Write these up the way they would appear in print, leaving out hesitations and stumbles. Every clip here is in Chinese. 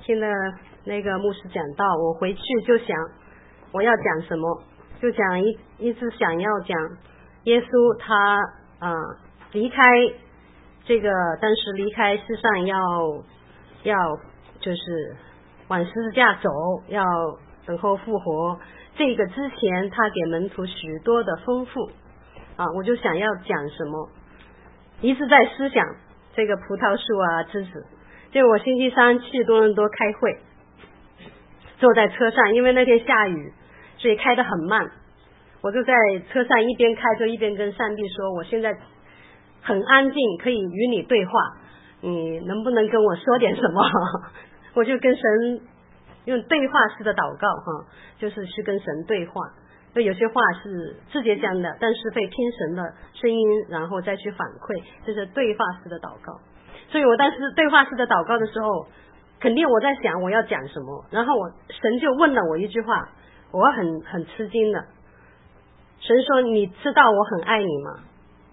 听了那个牧师讲道，我回去就想我要讲什么，就讲一直想要讲耶稣他离开这个，当时离开世上要就是往十字架走，要等候复活，这个之前他给门徒许多的丰富我就想要讲什么，一直在思想这个葡萄树枝子。就我星期三去多伦多开会，坐在车上，因为那天下雨，所以开得很慢，我就在车上一边开就一边跟上帝说，我现在很安静，可以与你对话，你能不能跟我说点什么？我就跟神用对话式的祷告就是去跟神对话，所以有些话是直接讲的，但是会听神的声音，然后再去反馈，这是对话式的祷告。所以我当时对话式的祷告的时候，肯定我在想我要讲什么，然后神就问了我一句话，我很吃惊的。神说，你知道我很爱你吗？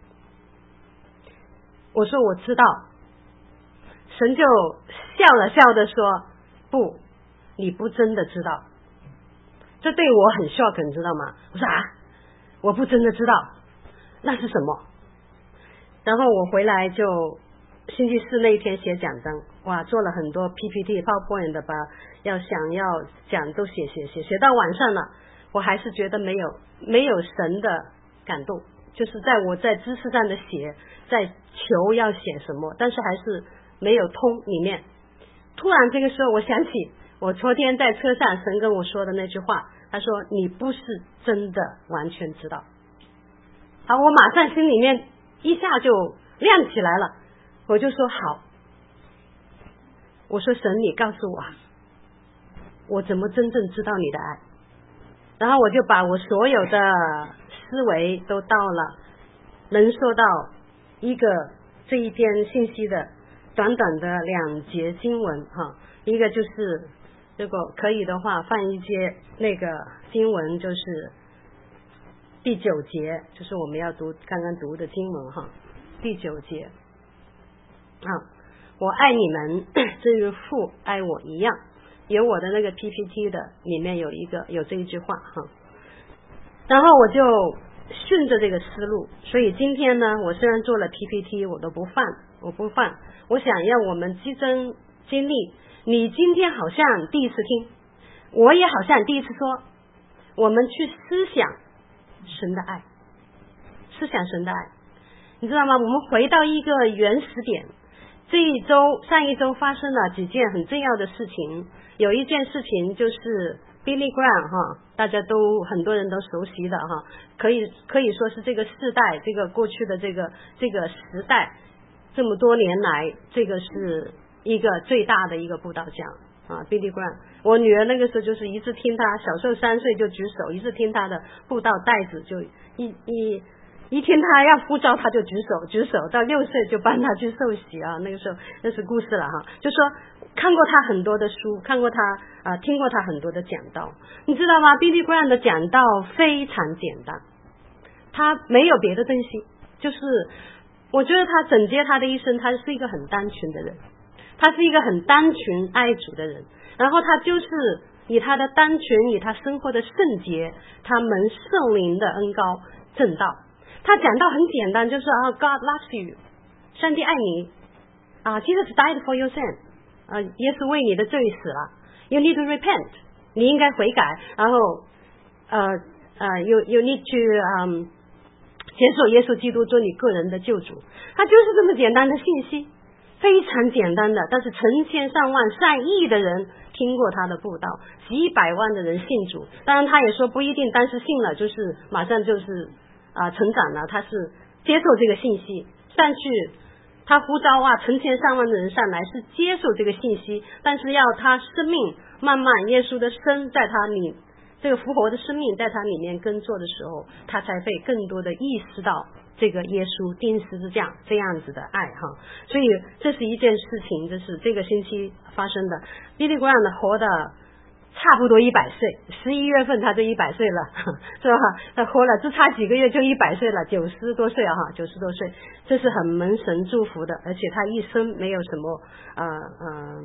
我说我知道。神就笑了笑的说，不，你不真的知道。这对我很 shock， 你知道吗？我说我不真的知道，那是什么？然后我回来就星期四那一天写讲章，做了很多 PPT PowerPoint 的，把想要讲都写到晚上了，我还是觉得没有神的感动，就是我在知识上的写，在求要写什么，但是还是没有通里面。突然这个时候我想起我昨天在车上神跟我说的那句话，他说你不是真的完全知道。好，我马上心里面一下就亮起来了，我就说好，我说神你告诉我怎么真正知道你的爱。然后我就把我所有的思维都到了能说到这一篇信息的短短的2节经文一个就是如果可以的话放一节那个经文，就是第9节，就是我们要读刚刚读的经文第9节我爱你们正如父爱我一样，有我的那个 PPT 的里面有这一句话然后我就顺着这个思路，所以今天呢，我虽然做了 PPT 我不放，我想要我们集中精力。你今天好像第一次听，我也好像第一次说，我们去思想神的爱，思想神的爱，你知道吗？我们回到一个原始点。上一周发生了几件很重要的事情，有一件事情就是 Billy Graham 大家都很多人都熟悉的可以说是这个世代，这个过去的这个时代，这么多年来，这个是一个最大的一个布道家Billy Graham。我女儿那个时候就是一直听他，小时候3岁就举手，一直听他的布道带子，就一听他要呼召他就举手，到6岁就帮他去受洗那个时候那是故事了就说看过他很多的书，看过他听过他很多的讲道。你知道吗？ Billy Graham 的讲道非常简单，他没有别的东西，就是我觉得他整结他的一生，他是一个很单纯的人，他是一个很单纯爱主的人，然后他就是以他的单纯，以他生活的圣洁，他蒙圣灵的恩膏正道。他讲到很简单，就是God loves you， 上帝爱你Jesus died for your sin， 耶稣为你的罪死了， you need to repent， 你应该悔改，然后you need to接受耶稣基督做你个人的救主。他就是这么简单的信息，非常简单的，但是成千上万上亿的人听过他的布道，几百万的人信主。当然他也说不一定当时信了就是马上就是成长了，他是接受这个信息上去，他呼召成千上万的人上来是接受这个信息，但是要他生命慢慢耶稣的生在他里，这个复活的生命在他里面耕作的时候，他才会更多的意识到这个耶稣钉十字架这样子的爱所以这是一件事情，这是这个星期发生的。Billy Graham 活的差不多100岁，11月份他就100岁了，是吧？他活了只差几个月就100岁了，90多岁90多岁，这是很蒙神祝福的，而且他一生没有什么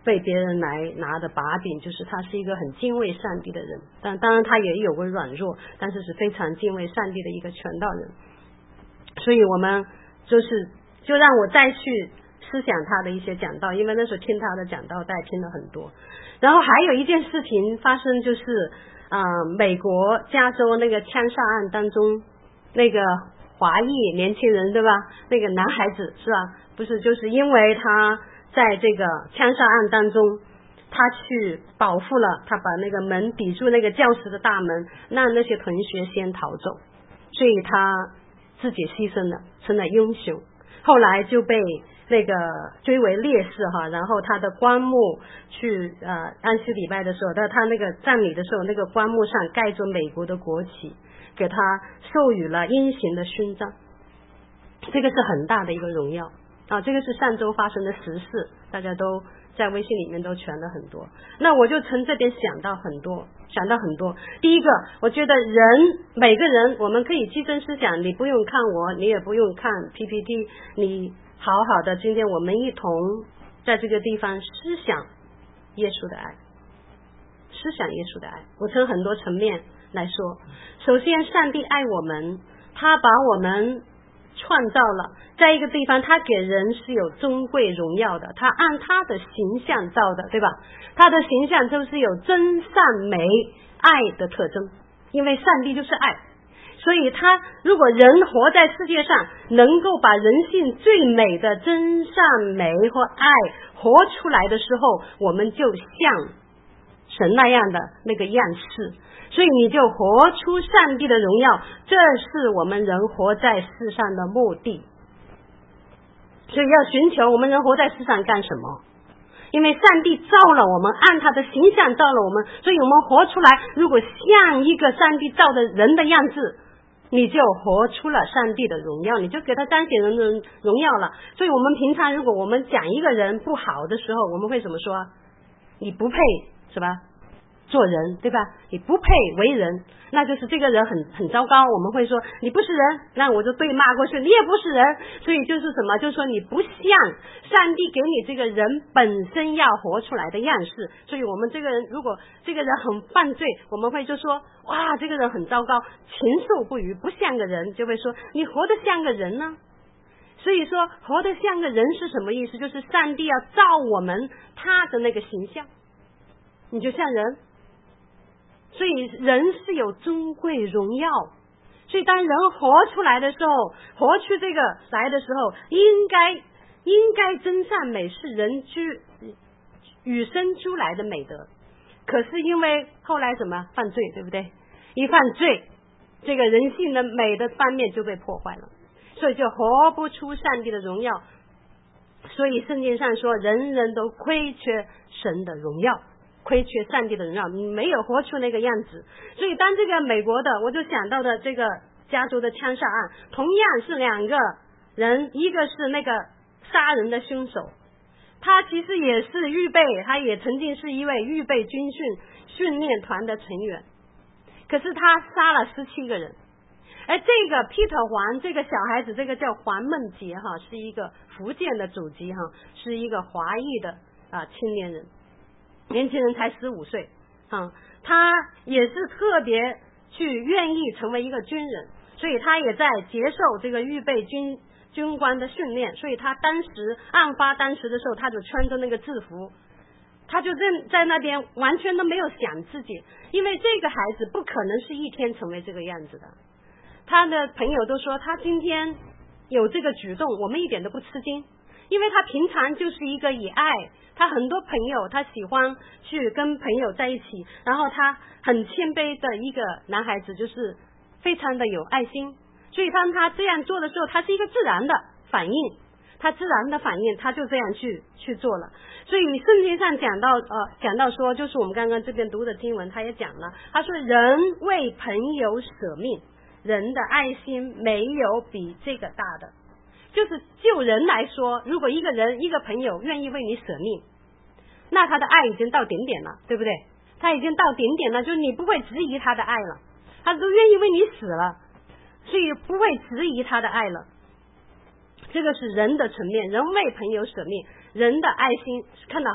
被别人来拿的把柄，就是他是一个很敬畏上帝的人，但当然他也有过软弱，但是是非常敬畏上帝的一个传道人。所以我们就让我再去思想他的一些讲道，因为那时候听他的讲道带听了很多。然后还有一件事情发生，就是美国加州那个枪杀案当中，那个华裔年轻人对吧，那个男孩子是吧，不是就是因为他在这个枪杀案当中，他去保护了，他把那个门抵住那个教室的大门，让那些同学先逃走，所以他自己牺牲了，成了英雄。后来就被那个追为烈士哈，然后他的棺木去安息礼拜的时候，他那个葬礼的时候，那个棺木上盖着美国的国旗，给他授予了英雄的勋章，这个是很大的一个荣耀啊！这个是上周发生的实事，大家都在微信里面都传了很多。那我就从这边想到很多。第一个，我觉得每个人，我们可以基真思想，你不用看我，你也不用看 PPT， 你好好的，今天我们一同在这个地方思想耶稣的爱，思想耶稣的爱。我从很多层面来说，首先上帝爱我们，他把我们创造了，在一个地方他给人是有尊贵荣耀的，他按他的形象造的，对吧？他的形象就是有真善美爱的特征，因为上帝就是爱，所以他如果人活在世界上能够把人性最美的真善美和爱活出来的时候，我们就像神那样的那个样式，所以你就活出上帝的荣耀，这是我们人活在世上的目的。所以要寻求我们人活在世上干什么？因为上帝造了我们，按他的形象造了我们，所以我们活出来，如果像一个上帝造的人的样子，你就活出了上帝的荣耀，你就给他彰显人的荣耀了。所以我们平常如果我们讲一个人不好的时候，我们会怎么说？你不配是吧做人，对吧？你不配为人，那就是这个人很糟糕。我们会说你不是人，那我就对骂过去，你也不是人。所以就是什么，就是说你不像上帝给你这个人本身要活出来的样式。所以我们这个人，如果这个人很犯罪，我们会就说哇，这个人很糟糕，禽兽不如，不像个人，就会说你活得像个人呢。所以说活得像个人是什么意思？就是上帝要造我们他的那个形象，你就像人。所以人是有尊贵荣耀，所以当人活出来的时候，活出这个来的时候，应该真善美是人与生俱来的美德。可是因为后来什么犯罪，对不对？一犯罪，这个人性的美的方面就被破坏了，所以就活不出上帝的荣耀。所以圣经上说，人人都亏缺神的荣耀，亏缺上帝的荣耀，你没有活出那个样子。所以当这个美国的，我就想到的这个加州的枪杀案，同样是两个人，一个是那个杀人的凶手，他其实也是他也曾经是一位预备军训练团的成员，可是他杀了17个人。而这个 Peter 黄这个小孩子，这个叫黄梦杰哈，是一个福建的祖籍哈，是一个华裔的青年人，年轻人才15岁他也是特别去愿意成为一个军人，所以他也在接受这个预备军官的训练，所以他案发当时的时候，他就穿着那个制服，他就在那边完全都没有想自己，因为这个孩子不可能是一天成为这个样子的。他的朋友都说他今天有这个举动，我们一点都不吃惊，因为他平常就是一个以爱，他很多朋友，他喜欢去跟朋友在一起，然后他很谦卑的一个男孩子，就是非常的有爱心，所以当他这样做的时候，他是一个自然的反应，他就这样去做了。所以圣经上讲到说，就是我们刚刚这边读的经文，他也讲了，他说人为朋友舍命，人的爱心没有比这个大的。就是就人来说，如果一个朋友愿意为你舍命，那他的爱已经到顶点了，对不对？他已经到顶点了，就是你不会质疑他的爱了，他都愿意为你死了，所以不会质疑他的爱了。这个是人的层面，人为朋友舍命，人的爱心看到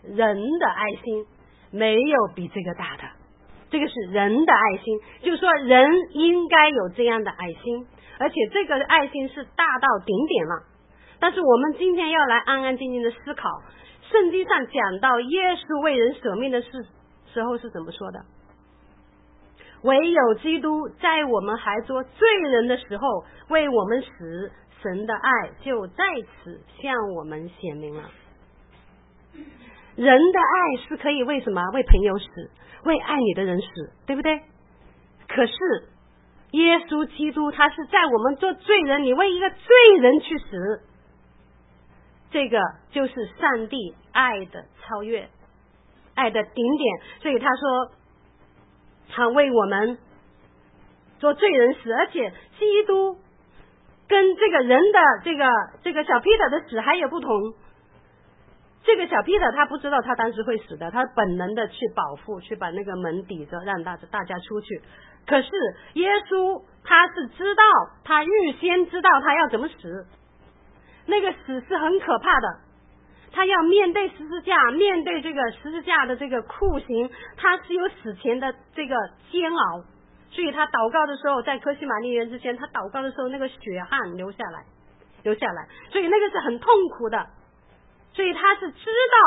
人的爱心，没有比这个大的。这个是人的爱心，就是说人应该有这样的爱心，而且这个爱心是大到顶点了。但是我们今天要来安安静静的思考，圣经上讲到耶稣为人舍命的时候是怎么说的？唯有基督在我们还做罪人的时候为我们死，神的爱就在此向我们显明了。人的爱是可以为什么？为朋友死，为爱你的人死，对不对？可是耶稣基督他是在我们做罪人，你为一个罪人去死，这个就是上帝爱的超越，爱的顶点。所以他说他为我们做罪人死，而且基督跟这个人的这个小彼得的死还有不同。这个小彼得他不知道他当时会死的，他本能的去保护，去把那个门抵着，让大家出去。可是耶稣他是知道，他预先知道他要怎么死，那个死是很可怕的，他要面对十字架，面对这个十字架的这个酷刑，他是有死前的这个煎熬。所以他祷告的时候，在客西马尼园之前，他祷告的时候那个血汗流下来，所以那个是很痛苦的。所以他是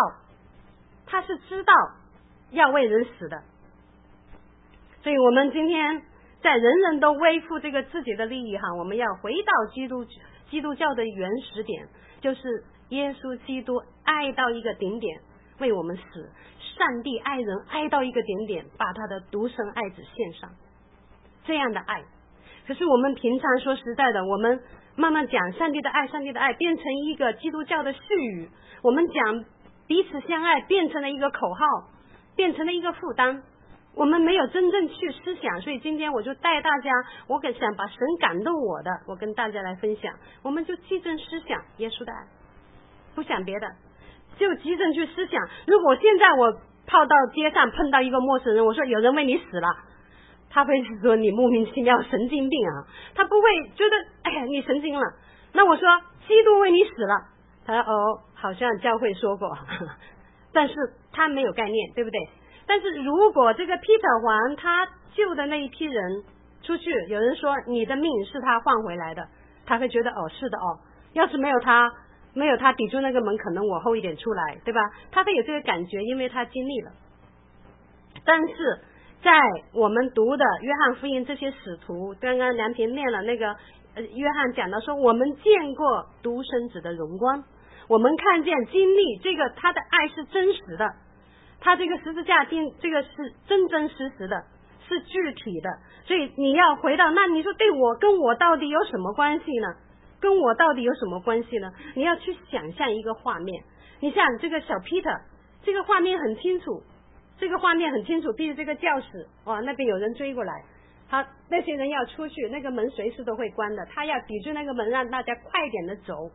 知道要为人死的。所以我们今天在人人都背负这个自己的利益我们要回到基督教的原始点，就是耶稣基督爱到一个顶点为我们死，上帝爱人爱到一个顶点，把他的独生爱子献上，这样的爱。可是我们平常说实在的，我们慢慢讲上帝的爱变成一个基督教的絮语，我们讲彼此相爱变成了一个口号，变成了一个负担，我们没有真正去思想。所以今天我就带大家，我想把神感动我的，我跟大家来分享，我们就急着思想耶稣的爱，不想别的，就急着去思想。如果现在我跑到街上碰到一个陌生人，我说有人为你死了，他会说你莫名其妙神经病啊，他不会觉得你神经了。那我说基督为你死了，他说好像教会说过，但是他没有概念，对不对？但是如果这个彼得王他救的那一批人出去，有人说你的命是他换回来的，他会觉得是的要是没有他抵住那个门，可能我后一点出来，对吧？他会有这个感觉，因为他经历了。但是在我们读的约翰福音这些使徒，刚刚梁平念了那个约翰讲到说，我们见过独生子的荣光，我们看见经历这个他的爱是真实的，他这个十字架这个是真真实实的，是具体的。所以你要回到，那你说对我跟我到底有什么关系呢？你要去想象一个画面，你像这个小 Peter， 这个画面很清楚，比如这个教室那边有人追过来，那些人要出去，那个门随时都会关的，他要抵住那个门，让大家快点的走，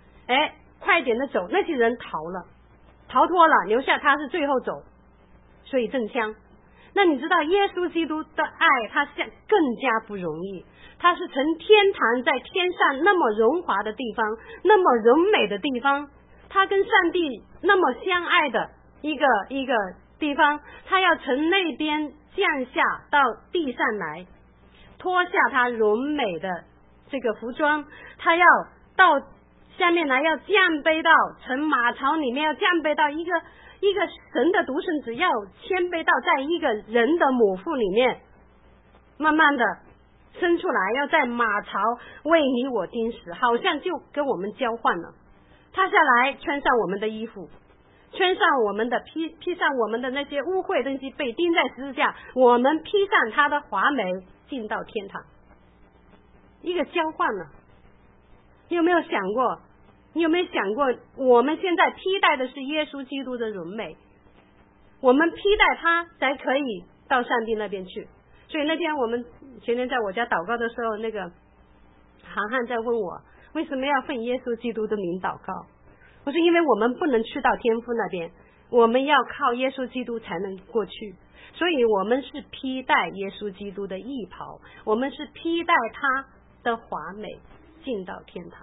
那些人逃脱了，留下他是最后走，所以中枪。那你知道耶稣基督的爱他更加不容易，他是从天堂在天上那么荣华的地方，那么荣美的地方，他跟上帝那么相爱的一个地方，他要从那边降下到地上来，脱下他荣美的这个服装，他要到下面来，要降卑到从马槽里面，要降卑到一个神的独生子，要谦卑到在一个人的母腹里面慢慢的生出来，要在马槽为你我钉死，好像就跟我们交换了。他下来穿上我们的衣服，穿上我们的披上我们的那些污秽东西，被钉在十字架，我们披上他的华美，进到天堂，一个交换了。你有没有想过我们现在披戴的是耶稣基督的荣美，我们披戴他才可以到上帝那边去。所以那天前天在我家祷告的时候，那个航汉在问我为什么要奉耶稣基督的名祷告，我说因为我们不能去到天父那边，我们要靠耶稣基督才能过去，所以我们是披戴耶稣基督的义袍，我们是披戴他的华美进到天堂。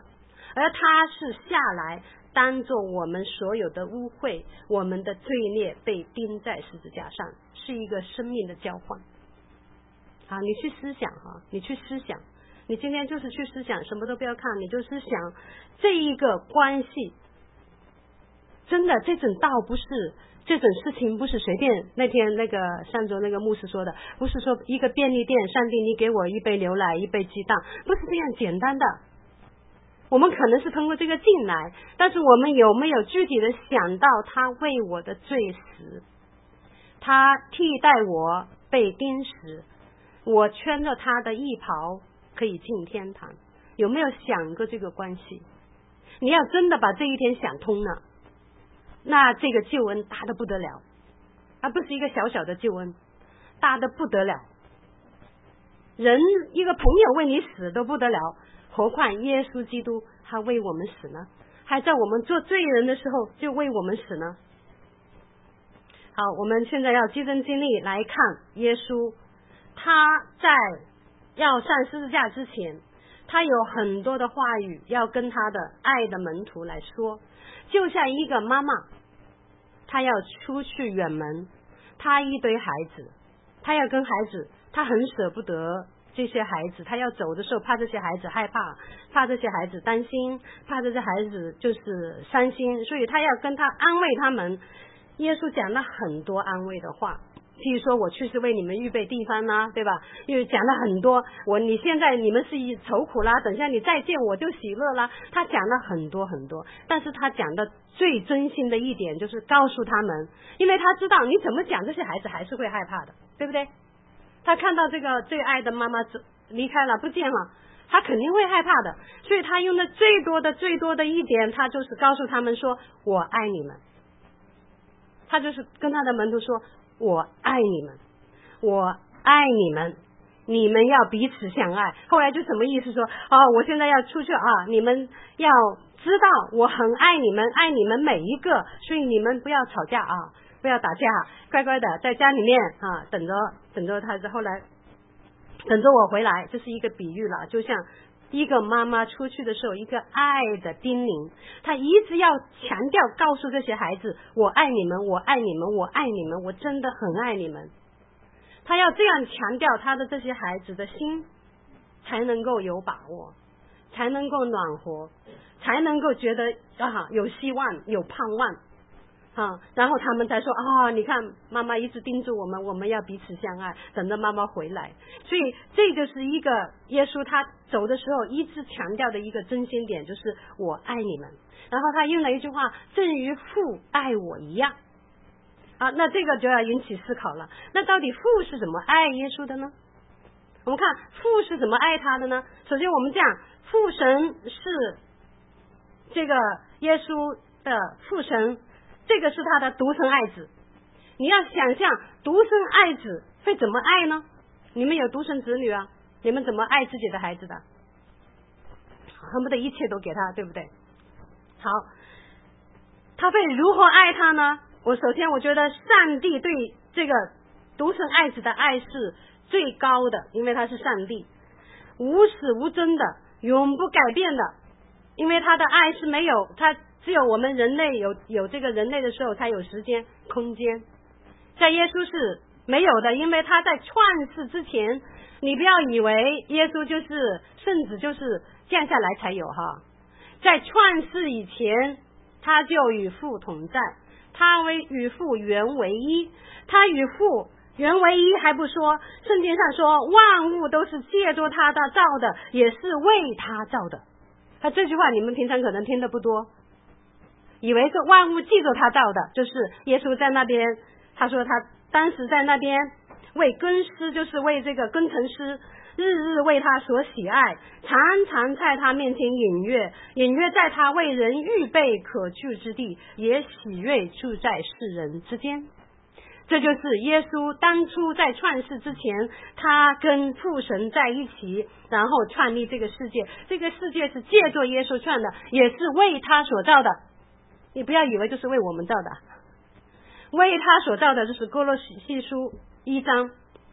而他是下来当做我们所有的污秽，我们的罪孽被钉在十字架上，是一个生命的交换。好，你去思想哈，你去思想，你今天就是去思想，什么都不要看，你就思想这一个关系。真的，这种道不是，这种事情不是随便。那天那个上周那个牧师说的，不是说一个便利店，上帝你给我一杯牛奶一杯鸡蛋，不是这样简单的。我们可能是通过这个进来，但是我们有没有具体的想到他为我的罪死，他替代我被钉死，我穿着他的衣袍可以进天堂？有没有想过这个关系？你要真的把这一天想通了，那这个救恩大得不得了，而不是一个小小的救恩，大得不得了。人一个朋友为你死都不得了，何况耶稣基督他为我们死呢？还在我们做罪人的时候就为我们死呢？好，我们现在要集中精力来看耶稣，他在要上十字架之前，他有很多的话语要跟他的爱的门徒来说。就像一个妈妈，她要出去远门，她一堆孩子，她要跟孩子，她很舍不得这些孩子，她要走的时候怕这些孩子害怕，怕这些孩子担心，怕这些孩子就是伤心，所以她要跟他安慰他们。耶稣讲了很多安慰的话，譬如说我去是为你们预备地方啦，对吧？又讲了很多，你现在你们是愁苦啦，等下你再见我就喜乐啦。他讲了很多很多，但是他讲的最真心的一点就是告诉他们，因为他知道你怎么讲这些孩子还是会害怕的，对不对？他看到这个最爱的妈妈离开了不见了，他肯定会害怕的，所以他用的最多的一点，他就是告诉他们说我爱你们。他就是跟他的门徒说我爱你们，我爱你们，你们要彼此相爱。后来就什么意思说我现在要出去你们要知道我很爱你们，爱你们每一个，所以你们不要吵架不要打架，乖乖的在家里面等着他。后来等着我回来，这是一个比喻了，就像一个妈妈出去的时候，一个爱的叮咛，她一直要强调告诉这些孩子我爱你们，我爱你们，我爱你们，我真的很爱你们。她要这样强调她的这些孩子的心才能够有把握，才能够暖和，才能够觉得有希望有盼望然后他们才说你看妈妈一直叮嘱我们要彼此相爱，等着妈妈回来。所以这就是一个耶稣他走的时候一直强调的一个真心点，就是我爱你们。然后他用了一句话，正如父爱我一样那这个就要引起思考了，那到底父是怎么爱耶稣的呢？我们看父是怎么爱他的呢？首先我们讲父神是这个耶稣的父神，这个是他的独生爱子。你要想象独生爱子会怎么爱呢？你们有独生子女你们怎么爱自己的孩子的？恨不得一切都给他，对不对？好，他会如何爱他呢？首先我觉得上帝对这个独生爱子的爱是最高的，因为他是上帝，无始无终的，永不改变的。因为他的爱是没有，他只有我们人类有这个人类的时候才有时间空间，在耶稣是没有的，因为他在创世之前，你不要以为耶稣就是圣子就是降下来才有在创世以前他就与父同在，他与父原为一，他与父原为一还不说，圣经上说万物都是借着他造的，也是为他造的。这句话你们平常可能听得不多，以为是万物借着他造的，就是耶稣在那边，他说他当时在那边为工师，就是为这个工程师，日日为他所喜爱，常常在他面前隐约在他为人预备可居之地，也喜悦住在世人之间。这就是耶稣当初在创世之前，他跟父神在一起，然后创立这个世界。这个世界是借着耶稣创的，也是为他所造的。你不要以为就是为我们造的，为他所造的就是哥罗西书1章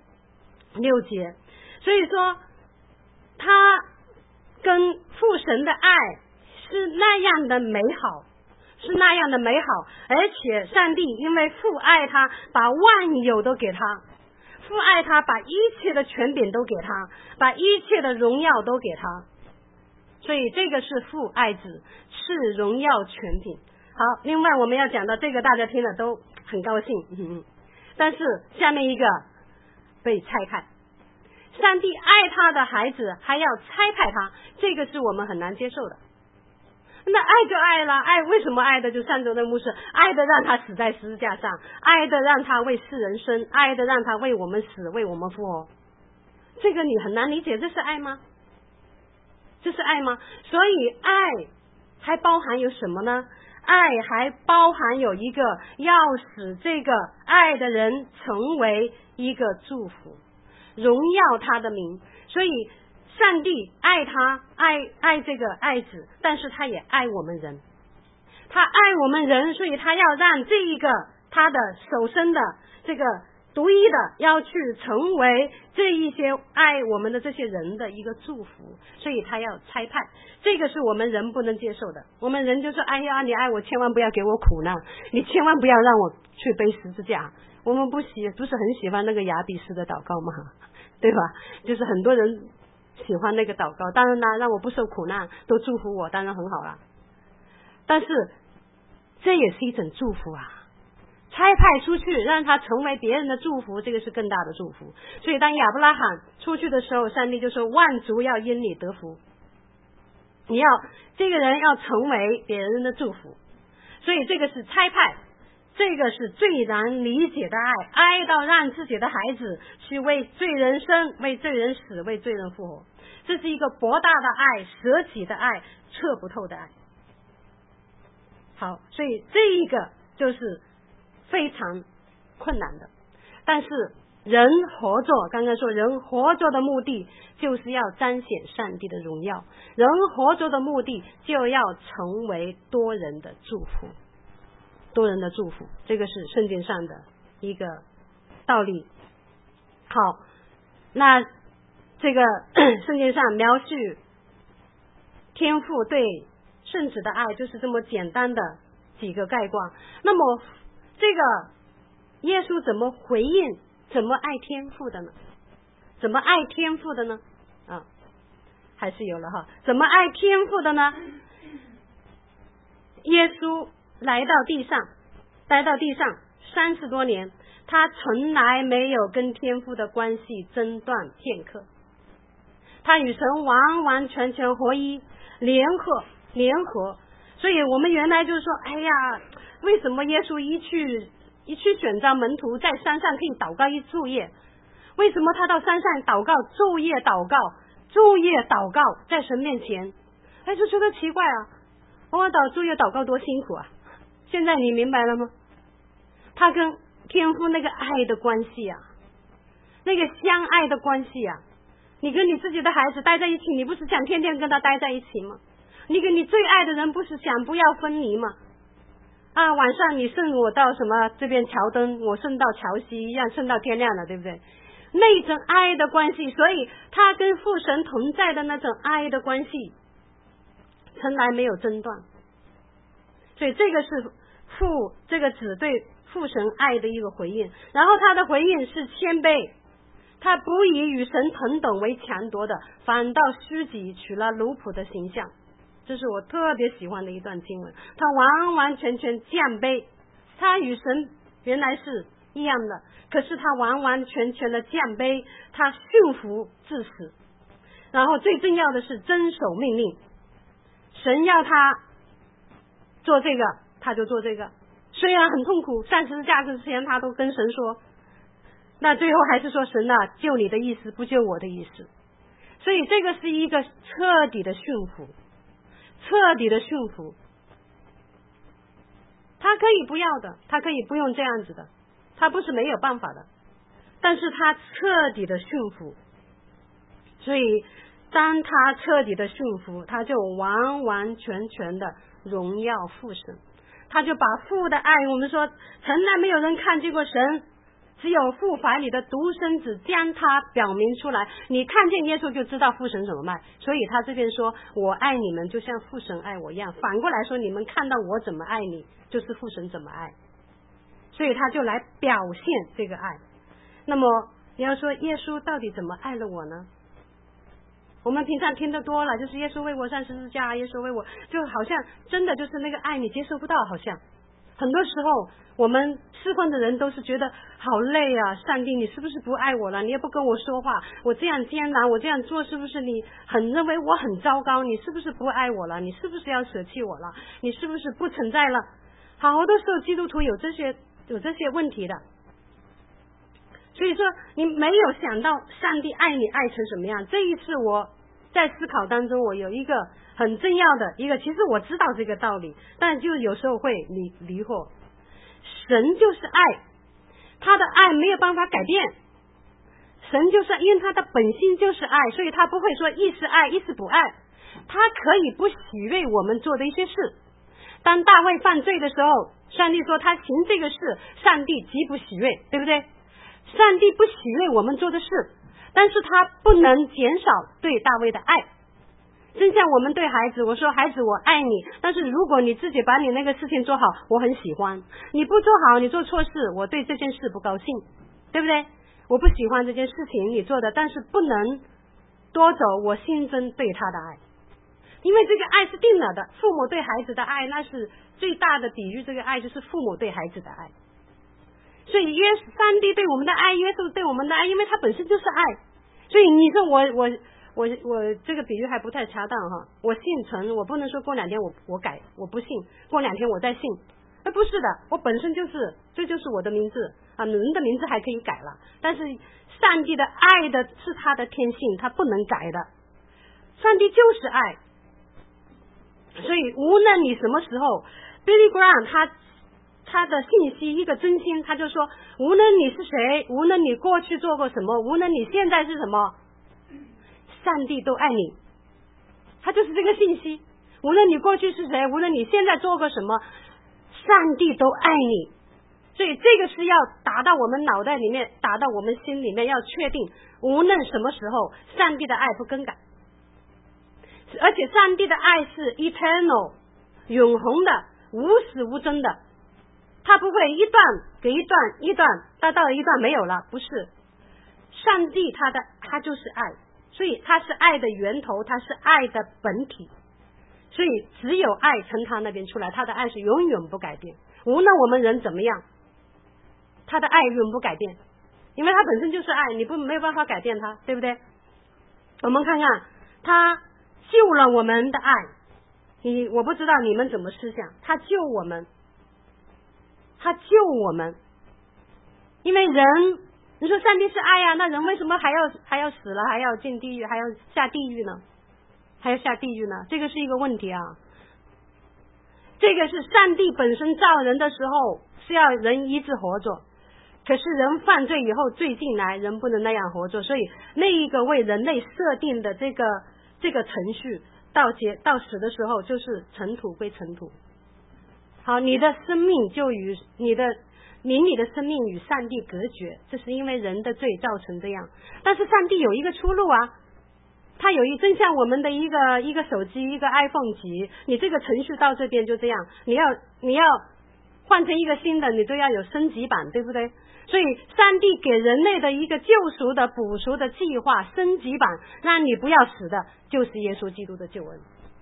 6节。所以说他跟父神的爱是那样的美好，是那样的美好，而且上帝因为父爱他，把万有都给他，父爱他，把一切的权柄都给他，把一切的荣耀都给他，所以这个是父爱子，是荣耀权柄。好，另外我们要讲到这个，大家听了都很高兴，但是下面一个被拆派，上帝爱他的孩子还要拆派他，这个是我们很难接受的。那爱就爱了，爱为什么爱的？就上周的牧师爱的让他死在十字架上，爱的让他为世人生，爱的让他为我们死，为我们复活。这个你很难理解，这是爱吗？这是爱吗？所以爱还包含有什么呢？爱还包含有一个要使这个爱的人成为一个祝福，荣耀他的名。所以上帝爱他，爱这个爱子，但是他也爱我们人，他爱我们人，所以他要让这一个他的首生的这个独一的要去成为这一些爱我们的这些人的一个祝福，所以他要拆派，这个是我们人不能接受的。我们人就说，哎呀，你爱我千万不要给我苦难，你千万不要让我去背十字架。我们不是很喜欢那个雅比斯的祷告吗？对吧？就是很多人喜欢那个祷告，当然啦，让我不受苦难，都祝福我，当然很好啦。但是这也是一种祝福啊，差派出去让他成为别人的祝福，这个是更大的祝福。所以当亚伯拉罕出去的时候，上帝就说万族要因你得福，你要这个人要成为别人的祝福。所以这个是差派，这个是最难理解的爱，爱到让自己的孩子去为罪人生，为罪人死，为罪人复活。这是一个博大的爱，舍己的爱，测不透的爱。好，所以这一个就是非常困难的。但是人活着，刚刚说人活着的目的就是要彰显上帝的荣耀，人活着的目的就要成为多人的祝福，多人的祝福，这个是圣经上的一个道理。好，那这个圣经上描述天父对圣子的爱就是这么简单的几个概括。那么这个耶稣怎么回应，怎么爱天父的呢？怎么爱天父的呢？还是有了哈。怎么爱天父的呢？耶稣来到地上30多年，他从来没有跟天父的关系中断片刻，他与神完完全全合一，联合。所以我们原来就是说，哎呀，为什么耶稣一去选召门徒，在山上可以祷告一昼夜？为什么他到山上祷告，昼夜祷告在神面前？就觉得奇怪啊，昼夜祷告多辛苦啊！现在你明白了吗？他跟天父那个爱的关系啊，那个相爱的关系啊，你跟你自己的孩子待在一起，你不是想天天跟他待在一起吗？你跟你最爱的人不是想不要分离吗？晚上你送我到什么这边桥灯，我送到桥西一样，送到天亮了，对不对？那种爱的关系，所以他跟父神同在的那种爱的关系从来没有中断。所以这个是这个子对父神爱的一个回应。然后他的回应是谦卑，他不以与神同等为强夺的，反倒虚己，取了奴仆的形象。这是我特别喜欢的一段经文，他完完全全降卑，他与神原来是一样的，可是他完完全全的降卑，他驯服至死。然后最重要的是遵守命令，神要他做这个他就做这个，虽然很痛苦，上十字架之前他都跟神说，那最后还是说神啊，救你的意思不救我的意思。所以这个是一个彻底的驯服，他可以不要的，他可以不用这样子的，他不是没有办法的，但是他彻底的驯服。所以当他彻底的驯服，他就完完全全的荣耀父神，他就把父的爱，我们说从来没有人看见过神， 只有父怀里的独生子将他表明出来，你看见耶稣就知道父神怎么爱。所以他这边说我爱你们就像父神爱我一样，反过来说你们看到我怎么爱你，就是父神怎么爱。所以他就来表现这个爱。那么你要说耶稣到底怎么爱了我呢？我们平常听得多了，就是耶稣为我上十字架，耶稣为我，就好像真的就是那个爱你接受不到，好像很多时候我们侍奉的人都是觉得好累啊，上帝你是不是不爱我了？你也不跟我说话，我这样艰难，我这样做是不是你很认为我很糟糕？你是不是不爱我了？你是不是要舍弃我了？你是不是不存在了？好多时候基督徒有这些问题的。所以说你没有想到上帝爱你爱成什么样。这一次我在思考当中，我有一个很重要的一个，其实我知道这个道理，但就有时候会迷惑。神就是爱，他的爱没有办法改变，神就是因为他的本性就是爱，所以他不会说一时爱一时不爱，他可以不喜悦我们做的一些事。当大卫犯罪的时候，上帝说他行这个事上帝极不喜悦，对不对？上帝不喜悦我们做的事，但是他不能减少对大卫的爱。真像我们对孩子，我说孩子我爱你，但是如果你自己把你那个事情做好，我很喜欢，你不做好，你做错事，我对这件事不高兴，对不对？我不喜欢这件事情你做的，但是不能夺走我心中对他的爱，因为这个爱是定了的。父母对孩子的爱，那是最大的比喻，这个爱就是父母对孩子的爱。所以上帝对我们的爱，耶稣对我们的爱，因为他本身就是爱。所以你说我这个比喻还不太恰当哈。我信神，我不能说过2天我改，我不信，过2天我再信。不是的，我本身就是，这就是我的名字啊。人的名字还可以改了，但是上帝的爱的是他的天性，他不能改的。上帝就是爱，所以无论你什么时候 Billy Graham 他的信息一个真心，他就说无论你是谁，无论你过去做过什么，无论你现在是什么，上帝都爱你。他就是这个信息，无论你过去是谁，无论你现在做过什么，上帝都爱你。所以这个是要打到我们脑袋里面，打到我们心里面，要确定无论什么时候上帝的爱不更改，而且上帝的爱是 eternal 永恒的，无始无终的，他不会一段给一段，一段到了一段没有了，不是。上帝他就是爱，所以他是爱的源头，他是爱的本体，所以只有爱从他那边出来，他的爱是永远不改变。无论我们人怎么样，他的爱永不改变，因为他本身就是爱，你没有办法改变他，对不对？我们看看他救了我们的爱，我不知道你们怎么思想，他救我们，因为人，你说上帝是爱啊，那人为什么还要死了，还要进地狱，还要下地狱呢？这个是一个问题啊。这个是上帝本身造人的时候是要人一直活着，可是人犯罪以后罪进来，人不能那样活着，所以那一个为人类设定的这个程序到死的时候就是尘土归尘土。好，你的生命就与你的生命与上帝隔绝，这是因为人的罪造成这样。但是上帝有一个出路啊，他真像我们的一个手机，一个 iPhone 级，你这个程序到这边就这样，你要换成一个新的，你都要有升级版，对不对？所以上帝给人类的一个救赎的补赎的计划，升级版让你不要死的，就是耶稣基督的救恩，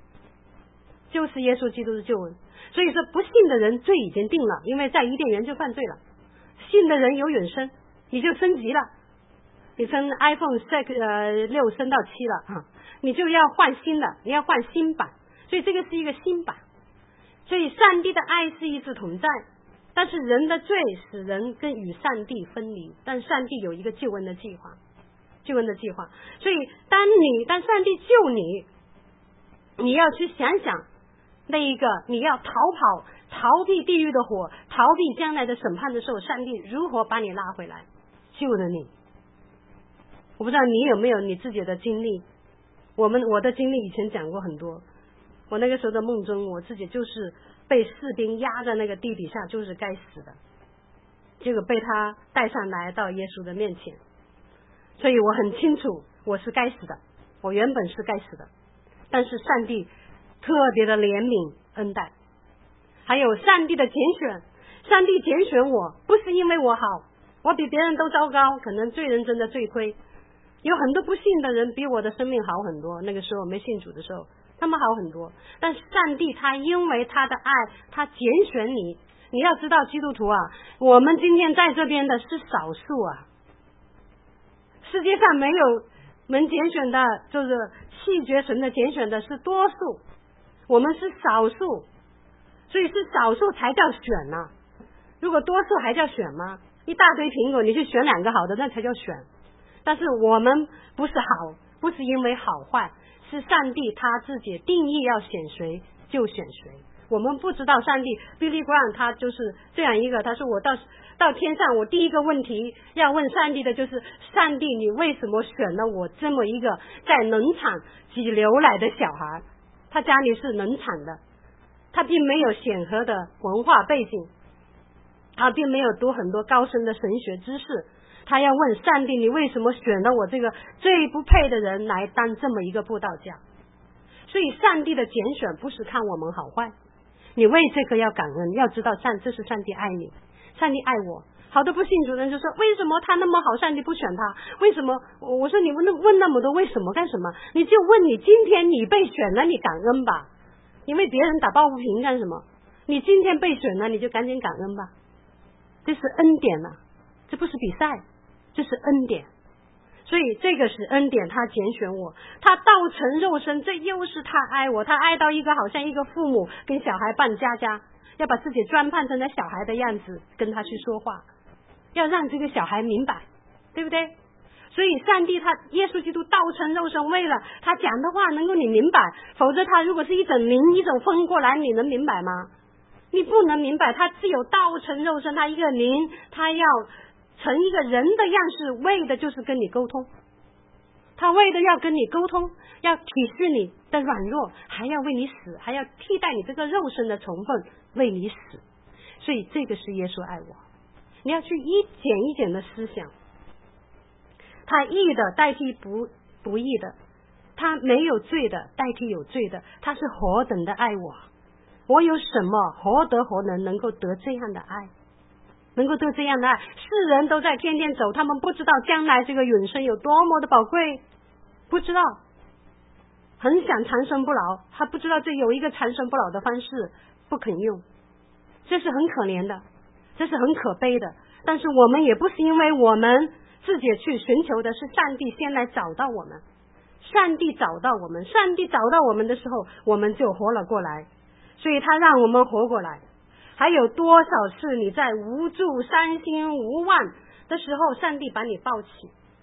所以说不信的人罪已经定了，因为在伊甸园就犯罪了。信的人有永生，你就升级了，你从 iPhone 6升到7了，你就要换新的，你要换新版，所以这个是一个新版。所以上帝的爱是一直同在，但是人的罪使人与上帝分离，但上帝有一个救恩的计划。所以当上帝救你，你要去想想那一个你要逃避地狱的火，逃避将来的审判的时候，上帝如何把你拉回来救了你。我不知道你有没有你自己的经历，我的经历以前讲过很多。我那个时候的梦中，我自己就是被士兵压在那个地底下，就是该死的， 结果被他带上来到耶稣的面前。所以我很清楚我是该死的，我原本是该死的，但是上帝特别的怜悯恩待，还有上帝的拣选。上帝拣选我不是因为我好，我比别人都糟糕，可能罪人真的罪亏，有很多不信的人比我的生命好很多，那个时候没信主的时候他们好很多，但是上帝他因为他的爱，他拣选你。你要知道基督徒啊，我们今天在这边的是少数啊，世界上没有能拣选的，就是弃绝神的拣选的是多数，我们是少数，所以是少数才叫选啊。如果多数还叫选吗？一大堆苹果你去选2个好的，那才叫选。但是我们不是好，不是因为好坏，是上帝他自己定义要选谁就选谁。我们不知道上帝 Billy Graham 他就是这样一个，他说我到天上，我第一个问题要问上帝的就是上帝你为什么选了我这么一个在农场挤牛奶的小孩，他家里是农场的，他并没有显赫的文化背景，他并没有读很多高深的神学知识，他要问上帝你为什么选了我这个最不配的人来当这么一个布道家。所以上帝的拣选不是看我们好坏，你为这个要感恩，要知道这是上帝爱你，上帝爱我。好多不信主的人就说为什么他那么好上帝不选他，为什么？我说你问那么多为什么干什么？你就问你今天你被选了，你感恩吧，你为别人打抱不平干什么？你今天被选了，你就赶紧感恩吧，这是恩典啊，这不是比赛，这是恩典。所以这个是恩典，他拣选我，他道成肉身，这又是他爱我，他爱到一个好像一个父母跟小孩扮家家，要把自己装扮成那小孩的样子跟他去说话，要让这个小孩明白，对不对？所以上帝他耶稣基督道成肉身，为了他讲的话能够你明白，否则他如果是一种灵一种风过来，你能明白吗？你不能明白，他只有道成肉身，他一个灵，他要成一个人的样式，为的就是跟你沟通，他为的要跟你沟通，要体恤你的软弱，还要为你死，还要替代你这个肉身的成分为你死。所以这个是耶稣爱我，你要去一点一点的思想，他义的代替不义的，他没有罪的代替有罪的，他是何等的爱我，我有什么何德何能够得这样的爱，能够得这样的爱？世人都在天天走，他们不知道将来这个永生有多么的宝贵，不知道，很想长生不老，他不知道这有一个长生不老的方式不肯用，这是很可怜的，这是很可悲的。但是我们也不是因为我们自己去寻求的，是上帝先来找到我们，上帝找到我们，上帝找到我们的时候，我们就活了过来，所以他让我们活过来。还有多少次你在无助伤心无望的时候，上帝把你抱起，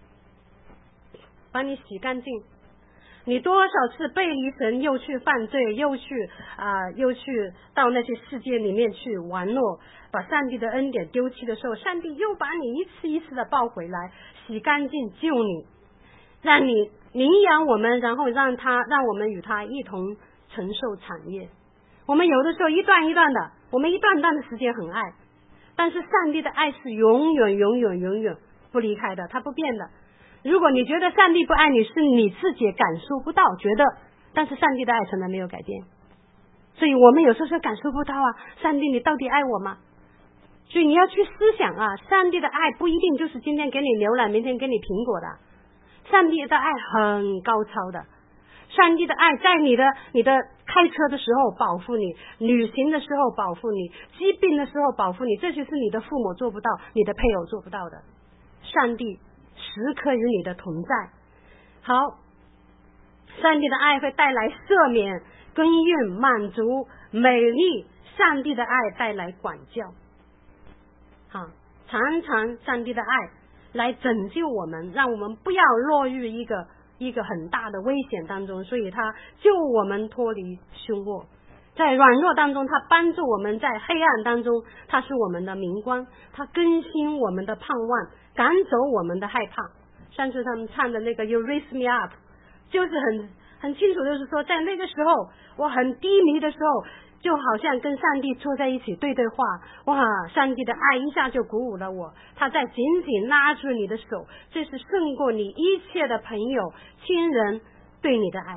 把你洗干净，你多少次背离神，又去犯罪，又去到那些世界里面去玩乐，把上帝的恩典丢弃的时候，上帝又把你一次一次的抱回来，洗干净，救你，让你领养我们，然后让我们与他一同承受产业。我们有的时候一段一段的，我们一段段的时间很爱，但是上帝的爱是永远永远永远不离开的，他不变的。如果你觉得上帝不爱你，是你自己感受不到，觉得，但是上帝的爱从来没有改变。所以我们有时候是感受不到啊，上帝你到底爱我吗？所以你要去思想啊，上帝的爱不一定就是今天给你牛奶，明天给你苹果的，上帝的爱很高超的。上帝的爱在你的开车的时候保护你，旅行的时候保护你，疾病的时候保护你，这些是你的父母做不到，你的配偶做不到的。上帝时刻与你的同在。好，上帝的爱会带来赦免、耕耘、满足、美丽，上帝的爱带来管教。好，常常上帝的爱来拯救我们，让我们不要落入一个很大的危险当中，所以他救我们脱离凶恶，在软弱当中他帮助我们，在黑暗当中他是我们的明光，他更新我们的盼望，赶走我们的害怕。上次他们唱的那个 You Raise Me Up 就是很清楚，就是说在那个时候我很低迷的时候， 就好像跟上帝坐在一起对话，哇，上帝的爱一下就鼓舞了我，他在紧紧拉住你的手，这是胜过你一切的朋友亲人对你的爱。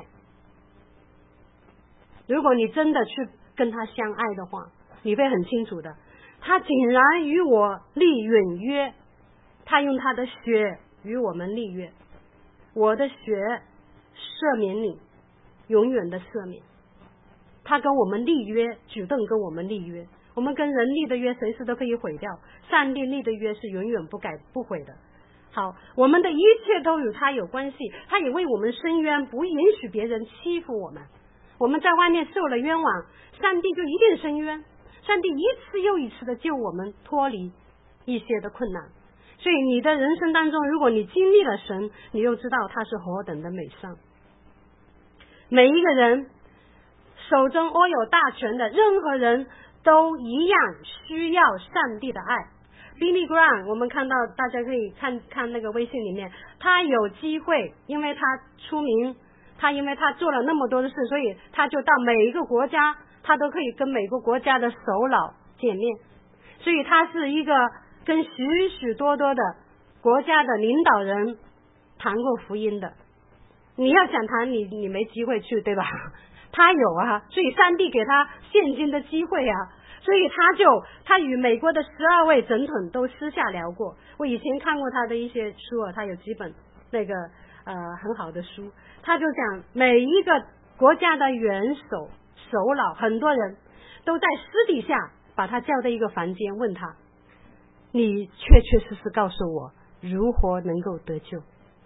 如果你真的去跟他相爱的话，你会很清楚的，他竟然与我立永约，他用他的血与我们立约，我的血赦免你，永远的赦免。他跟我们立约，主动跟我们立约。我们跟人立的约随时都可以毁掉，上帝立的约是永远不改不毁的。好，我们的一切都与他有关系，他也为我们伸冤，不允许别人欺负我们。我们在外面受了冤枉，上帝就一定伸冤，上帝一次又一次的救我们脱离一些的困难。所以你的人生当中，如果你经历了神，你就知道他是何等的美善。每一个人手中握有大权的任何人都一样需要上帝的爱。Billy Graham 我们看到，大家可以看那个微信里面，他有机会，因为他出名，因为他做了那么多的事，所以他就到每一个国家，他都可以跟每个国家的首脑见面，所以他是一个跟许许多多的国家的领导人谈过福音的。你要想谈，你没机会去，对吧？他有啊，所以上帝给他现今的机会啊，所以他与美国的12位总统都私下聊过。我以前看过他的一些书啊，他有几本那个很好的书，他就讲每一个国家的元首首脑，很多人都在私底下把他叫到一个房间，问他，你确确实实告诉我如何能够得救。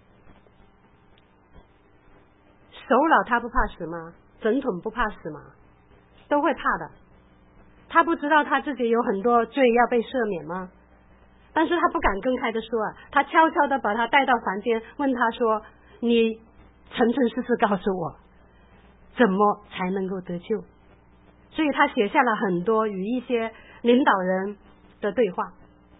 首脑他不怕死吗？总统不怕死吗？都会怕的。他不知道他自己有很多罪要被赦免吗？但是他不敢公开的说啊，他悄悄的把他带到房间，问他说，你诚诚实实告诉我怎么才能够得救。所以他写下了很多与一些领导人的对话，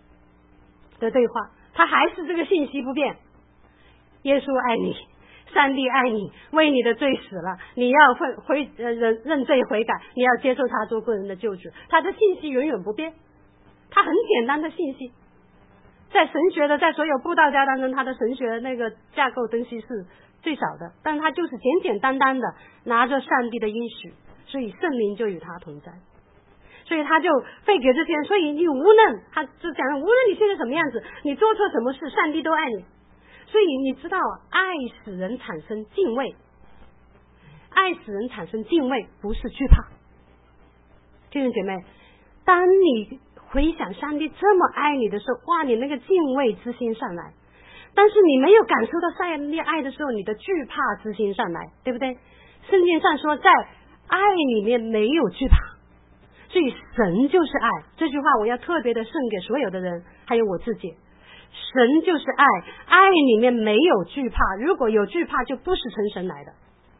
他还是这个信息不变，耶稣爱你，上帝爱你，为你的罪死了，你要认罪悔改，你要接受他做个人的救主。他的信息永远不变，他很简单的信息，在神学的，在所有布道家当中，他的神学那个架构东西是最少的，但他就是简简单单的拿着上帝的应许，所以圣灵就与他同在。所以他就会给这些人，所以你无论他就讲，无论你现在什么样子，你做错什么事，上帝都爱你。所以你知道，爱使人产生敬畏，爱使人产生敬畏，不是惧怕。弟兄姐妹，当你回想上帝这么爱你的时候，哇，你那个敬畏之心上来。但是你没有感受到上帝爱的时候，你的惧怕之心上来，对不对？圣经上说，在爱里面没有惧怕，所以神就是爱。这句话我要特别的送给所有的人，还有我自己。神就是爱，爱里面没有惧怕，如果有惧怕就不是从神来的，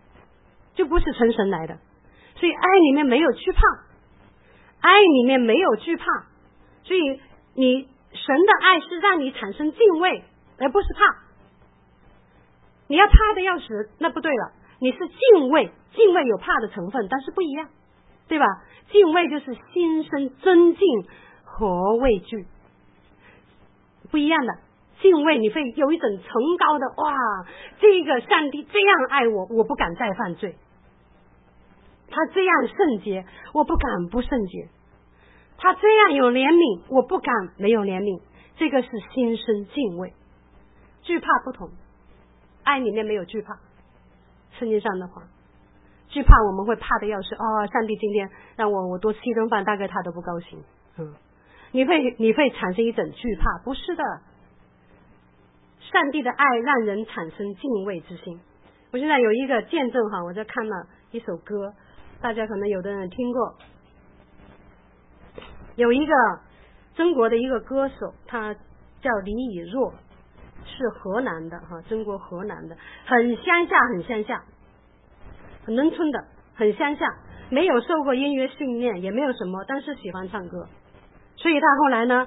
所以爱里面没有惧怕，爱里面没有惧怕，所以神的爱是让你产生敬畏，而不是怕。你要怕的要死，那不对了，你是敬畏有怕的成分，但是不一样，对吧？敬畏就是心生尊敬和畏惧，不一样的。敬畏你会有一种崇高的，哇，这个上帝这样爱我，我不敢再犯罪，他这样圣洁，我不敢不圣洁，他这样有怜悯，我不敢没有怜悯。这个是心生敬畏。惧怕不同，爱里面没有惧怕。圣经上的话，惧怕我们会怕的要死，上帝今天让我多吃一顿饭，大概他都不高兴。你会产生一种惧怕，不是的。上帝的爱让人产生敬畏之心。我现在有一个见证哈，我在看了一首歌，大家可能有的人听过，有一个中国的一个歌手，他叫李以若，是河南的哈，中国河南的，很乡下，很农村的，很乡下，没有受过音乐训练，也没有什么，但是喜欢唱歌。所以他后来呢，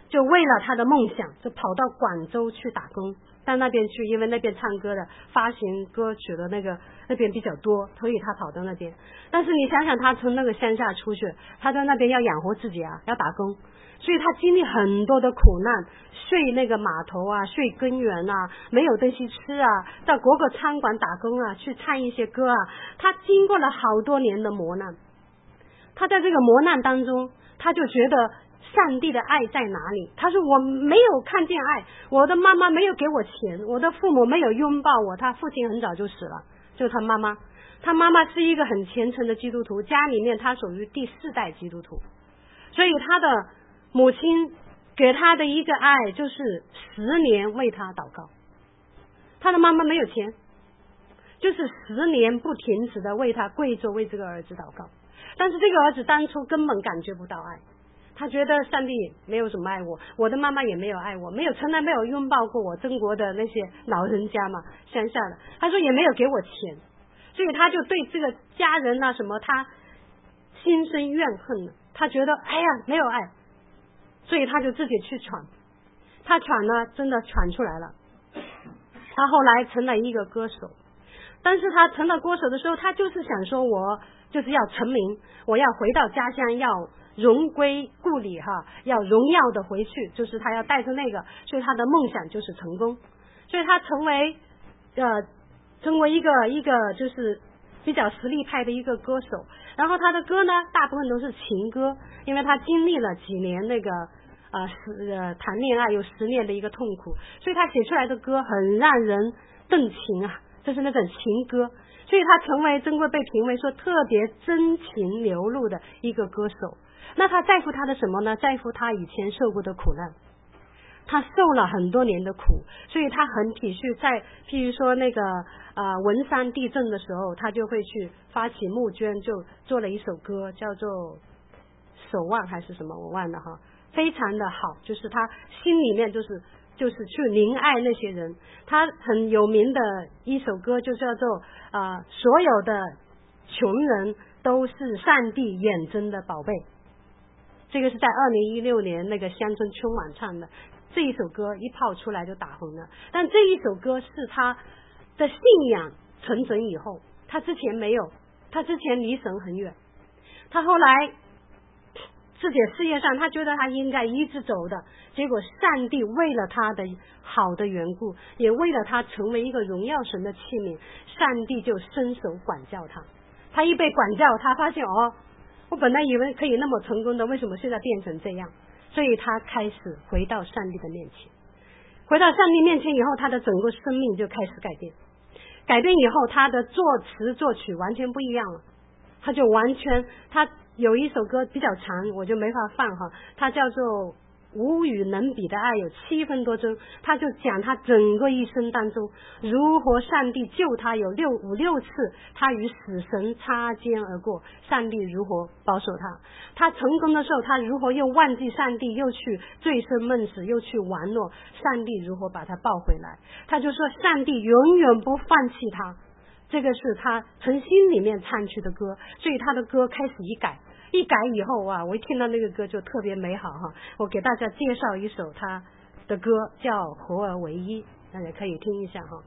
就为了他的梦想，就跑到广州去打工，到那边去，因为那边唱歌的发行歌曲的那边比较多，所以他跑到那边。但是你想想，他从那个乡下出去，他在那边要养活自己啊，要打工，所以他经历很多的苦难，睡那个码头啊，睡根源啊，没有东西吃啊，到各个餐馆打工啊，去唱一些歌啊，他经过了好多年的磨难。他在这个磨难当中，他就觉得上帝的爱在哪里？他说我没有看见爱，我的妈妈没有给我钱，我的父母没有拥抱我，他父亲很早就死了，就是他妈妈。他妈妈是一个很虔诚的基督徒，家里面他属于第4代基督徒，所以他的母亲给他的一个爱就是10年为他祷告。他的妈妈没有钱，就是10年不停止的为他跪着为这个儿子祷告。但是这个儿子当初根本感觉不到爱，他觉得上帝没有什么爱我，我的妈妈也没有爱我，从来没有拥抱过我，中国的那些老人家嘛，乡下的，他说也没有给我钱，所以他就对这个家人啊什么，他心生怨恨了，他觉得哎呀没有爱，所以他就自己去闯，他闯呢真的闯出来了，他后来成了一个歌手。但是他成了歌手的时候，他就是想说我就是要成名，我要回到家乡，要荣归故里哈，要荣耀的回去，就是他要带着那个，所以他的梦想就是成功，所以他成为一个就是比较实力派的一个歌手。然后他的歌呢大部分都是情歌，因为他经历了几年那个谈恋爱有10年的一个痛苦，所以他写出来的歌很让人动情啊，就是那种情歌，所以他成为中国被评为说特别真情流露的一个歌手。那他在乎他的什么呢？在乎他以前受过的苦难，他受了很多年的苦，所以他很体恤。在譬如说那个文山地震的时候，他就会去发起募捐，就做了一首歌叫做守望还是什么我忘了哈，非常的好，就是他心里面就是去怜爱那些人。他很有名的一首歌就叫做所有的穷人都是上帝眼中的宝贝，这个是在2016年那个乡村春晚唱的，这一首歌一炮出来就打红了。但这一首歌是他的信仰成真以后，他之前没有，他之前离神很远，他后来自己事业上他觉得他应该一直走的，结果上帝为了他的好的缘故，也为了他成为一个荣耀神的器皿，上帝就伸手管教他。他一被管教，他发现我本来以为可以那么成功的，为什么现在变成这样？所以他开始回到上帝的面前，回到上帝面前以后，他的整个生命就开始改变。改变以后，他的作词作曲完全不一样了，他就完全，他有一首歌比较长，我就没法放哈，它叫做无与能比的爱，有7分多钟，他就讲他整个一生当中如何上帝救他，有5、6次他与死神擦肩而过，上帝如何保守他成功的时候，他如何又忘记上帝，又去醉生梦死，又去玩乐，上帝如何把他抱回来。他就说上帝永远不放弃他，这个是他从心里面唱去的歌，所以他的歌开始一改以后啊，我一听到那个歌就特别美好哈。我给大家介绍一首他的歌，叫《合而为一》，大家可以听一下哈。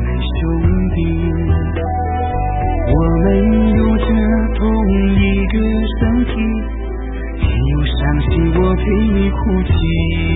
我们有着同一个哭泣。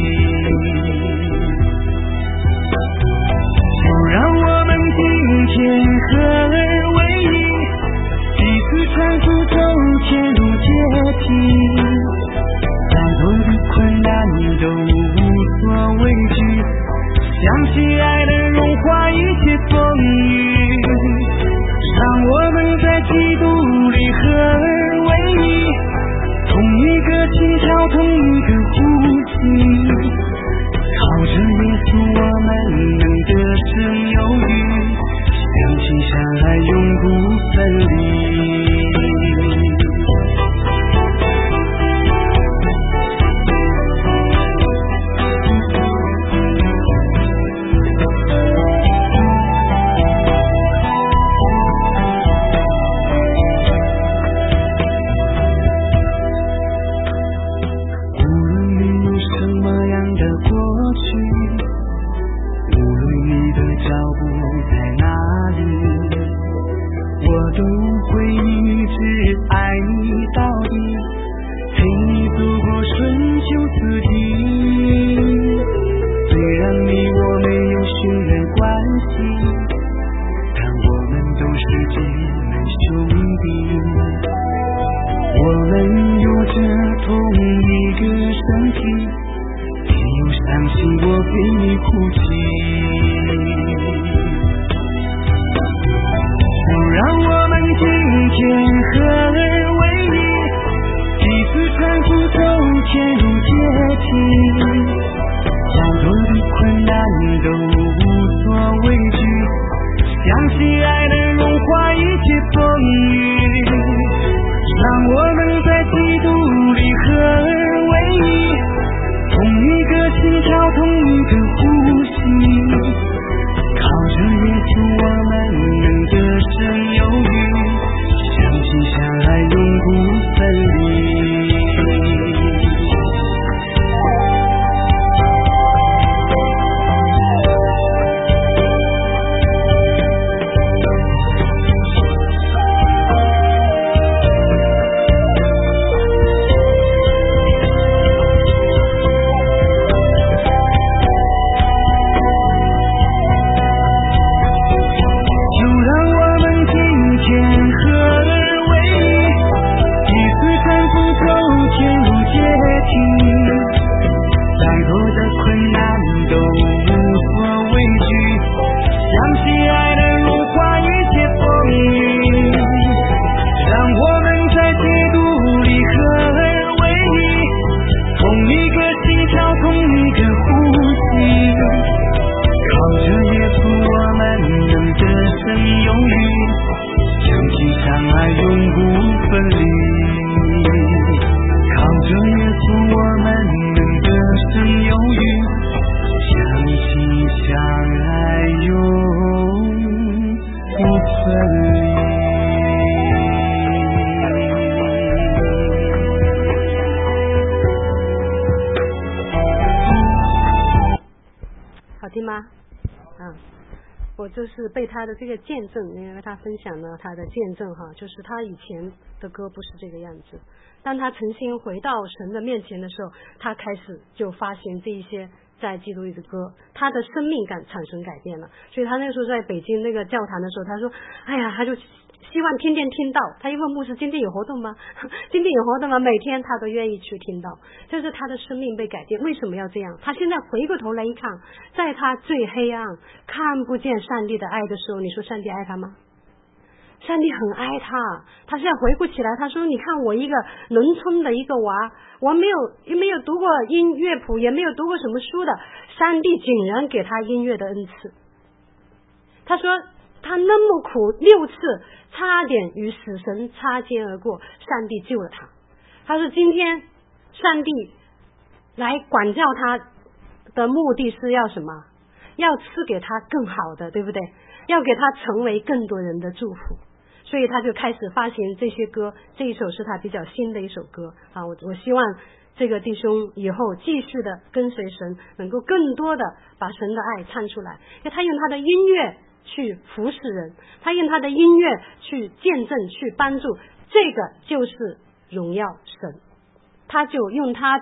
就让我们今天合而为一，彼此搀扶走前路阶梯，再多的困难都无所畏惧，相信爱能融化一切风雨，让我们在基督里合而为一，同一个心跳，同一个呼吸，靠着耶稣我们能得胜有余，相亲相爱永不分离。 我就是被他的这个见证，因为他分享了他的见证哈，就是他以前的歌不是这个样子，当他诚心回到神的面前的时候，他开始就发行这一些在基督里的歌，他的生命感产生改变了。所以他那个时候在北京那个教堂的时候，他说哎呀，他就希望天天听到，他一问牧师今天有活动吗？今天有活动吗？每天他都愿意去听到，就是他的生命被改变。为什么要这样？他现在回过头来一看，在他最黑暗看不见上帝的爱的时候，你说上帝爱他吗？上帝很爱他。他现在回顾起来，他说你看我一个农村的一个娃，我没有读过音乐谱，也没有读过什么书的，上帝竟然给他音乐的恩赐。他说他那么苦，6次差点与死神擦肩而过，上帝救了他。他说今天上帝来管教他的目的是要什么？要赐给他更好的，对不对？要给他成为更多人的祝福。所以他就开始发行这些歌，这一首是他比较新的一首歌啊。我希望这个弟兄以后继续的跟随神，能够更多的把神的爱唱出来，因为他用他的音乐去服侍人，他用他的音乐去见证，去帮助，这个就是荣耀神。他就用他的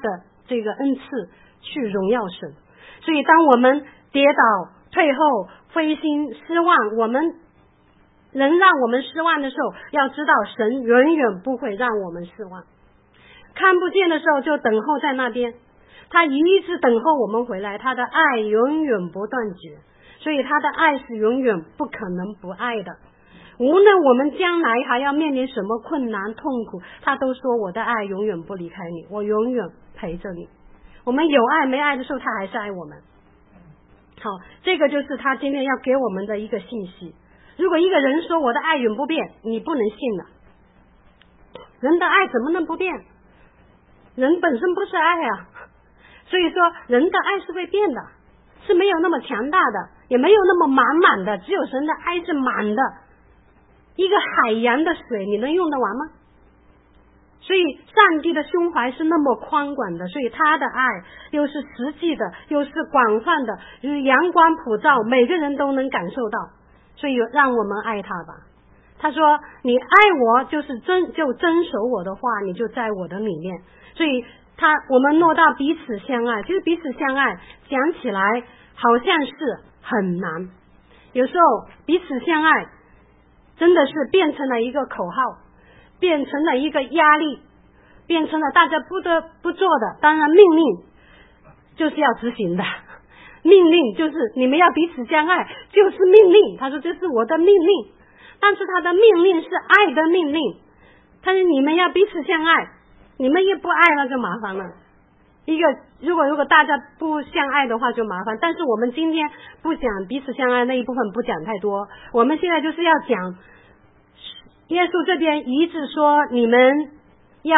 这个恩赐去荣耀神。所以当我们跌倒、退后、灰心、失望，我们能让我们失望的时候，要知道神永远不会让我们失望。看不见的时候就等候在那边，他一直等候我们回来，他的爱永远不断绝，所以他的爱是永远不可能不爱的。无论我们将来还要面临什么困难痛苦，他都说我的爱永远不离开你，我永远陪着你。我们有爱没爱的时候，他还是爱我们。好，这个就是他今天要给我们的一个信息。如果一个人说我的爱永不变，你不能信了。人的爱怎么能不变？人本身不是爱啊，所以说人的爱是会变的，是没有那么强大的，也没有那么满满的，只有神的爱是满的。一个海洋的水你能用得完吗？所以上帝的胸怀是那么宽广的，所以他的爱又是实际的，又是广泛的，就是阳光普照，每个人都能感受到。所以让我们爱他吧。他说你爱我就是就遵守我的话，你就在我的里面。所以我们落到彼此相爱，其实彼此相爱讲起来好像是很难，有时候彼此相爱真的是变成了一个口号，变成了一个压力，变成了大家不得不做的。当然命令就是要执行的，命令就是你们要彼此相爱，就是命令。他说这是我的命令，但是他的命令是爱的命令。他说你们要彼此相爱，你们也不爱那就麻烦了。如果大家不相爱的话就麻烦，但是我们今天不讲彼此相爱那一部分，不讲太多。我们现在就是要讲耶稣这边一致说你们要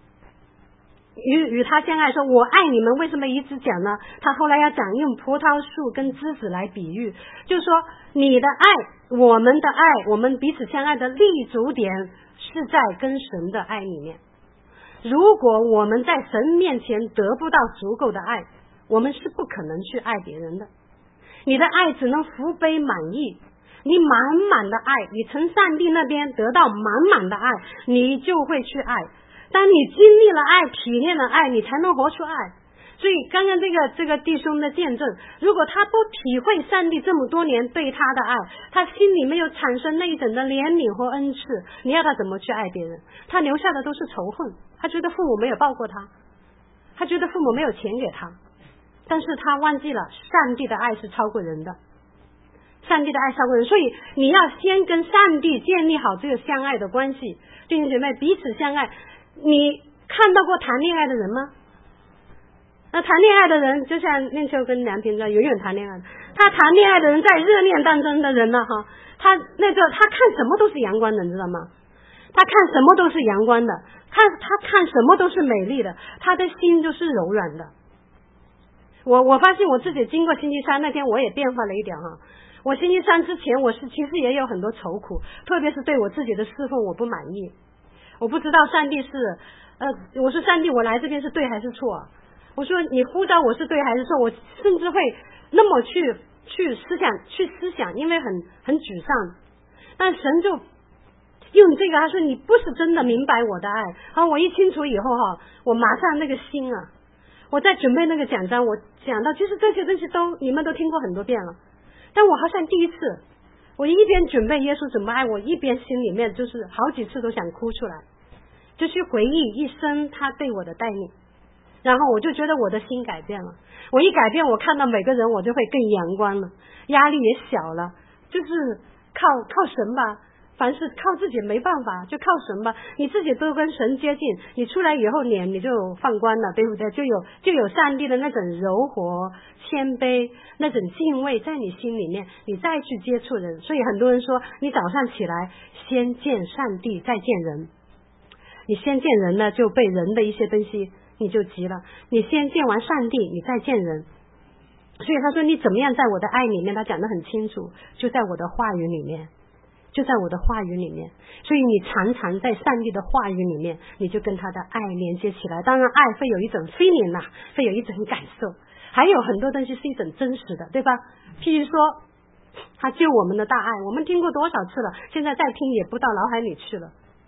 与他相爱，说我爱你们，为什么一直讲呢？他后来要讲用葡萄树跟枝子来比喻，就是说你的爱，我们的爱，我们彼此相爱的立足点是在跟神的爱里面。如果我们在神面前得不到足够的爱，我们是不可能去爱别人的。你的爱只能福杯满溢，你满满的爱，你从上帝那边得到满满的爱，你就会去爱。当你经历了爱，体验了爱，你才能活出爱。所以刚刚这个弟兄的见证，如果他不体会上帝这么多年对他的爱，他心里没有产生那一种的怜悯和恩赐，你要他怎么去爱别人？他留下的都是仇恨，他觉得父母没有抱过他，他觉得父母没有钱给他，但是他忘记了上帝的爱是超过人的，上帝的爱超过人。所以你要先跟上帝建立好这个相爱的关系。弟兄姐妹，彼此相爱。你看到过谈恋爱的人吗？那谈恋爱的人就像念秋跟梁平这样永远谈恋爱的，他谈恋爱的人在热恋当中的人呢，他看什么都是阳光的，你知道吗？他看什么都是阳光的，他看什么都是美丽的，他的心就是柔软的。我发现我自己经过星期三那天我也变化了一点我星期三之前我其实也有很多愁苦，特别是对我自己的侍奉我不满意，我不知道上帝是我说上帝我来这边是对还是错，我说你呼召我是对还是错，我甚至会那么去思想，因为很沮丧。但神就用这个，他说你不是真的明白我的爱。我一清楚以后我马上那个心我在准备那个讲章，我讲到其实这些东西你们都听过很多遍了，但我好像第一次，我一边准备耶稣怎么爱我，一边心里面就是好几次都想哭出来，就去回忆一生他对我的带领。然后我就觉得我的心改变了，我一改变，我看到每个人我就会更阳光了，压力也小了，就是靠神吧，凡是靠自己没办法，就靠神吧。你自己都跟神接近，你出来以后脸你就放光了，对不对？就有上帝的那种柔和谦卑，那种敬畏在你心里面，你再去接触人。所以很多人说你早上起来先见上帝再见人，你先见人呢就被人的一些东西你就急了，你先见完上帝你再见人。所以他说你怎么样在我的爱里面，他讲得很清楚，就在我的话语里面，就在我的话语里面。所以你常常在上帝的话语里面，你就跟他的爱连接起来。当然爱会有一种 feeling 会有一种感受，还有很多东西是一种真实的，对吧？譬如说他救我们的大爱，我们听过多少次了，现在再听也不到脑海里去了。